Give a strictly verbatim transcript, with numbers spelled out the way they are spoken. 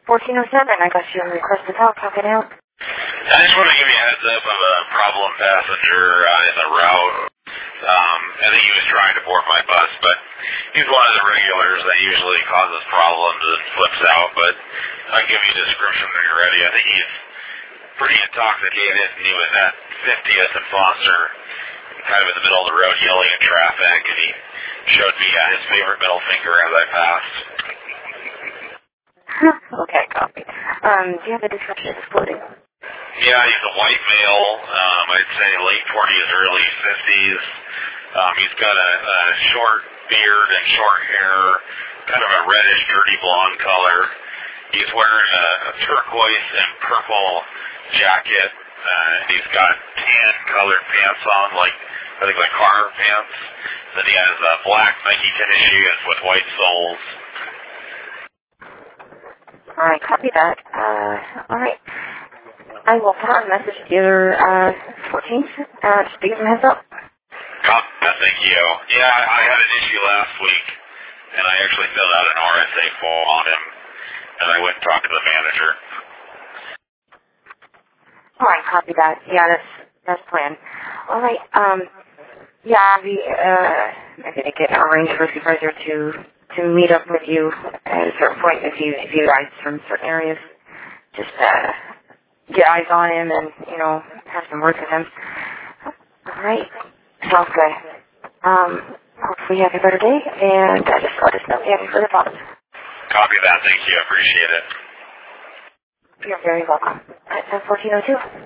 fourteen oh seven, I got your request to talk. How can I help? I just want to give you a heads up of a problem passenger uh, in the route. Um, I think he was trying to board my bus, but he's one of the regulars that usually causes problems and flips out, but I'll give you a description when you're ready. I think he's pretty intoxicated, and he was at fiftieth and Foster, kind of in the middle of the road yelling at traffic, and he showed me uh, his favorite middle finger as I passed. Okay, copy. Um, do you have a description of his clothing? Yeah, he's a white male, um, I'd say late forties, early fifties. Um, he's got a, a short beard and short hair, kind of a reddish, dirty blonde color. He's wearing a, a turquoise and purple jacket. Uh, he's got tan colored pants on, like, I think like car pants. Then he has uh, black Nike tennis shoes with white soles. Alright, copy that. Uh, alright. I will put on a message to your, uh, fourteenth, uh, just to give him a heads up. Oh, thank you. Yeah, I, I had an issue last week, and I actually filled out an R S A form on him, and I went and talked to the manager. Alright, copy that. Yeah, that's, that's planned. Alright, um, yeah, we, uh, I'm gonna get arranged for a supervisor to, to meet up with you at a certain point if you, if you guys from certain areas. Just, uh, get eyes on him and, you know, have some words with him. Alright. Sounds good. Um, hopefully you have a better day, and uh, just let us know if you have any further problems. Copy that. Thank you. I appreciate it. You're very welcome. At fourteen oh two.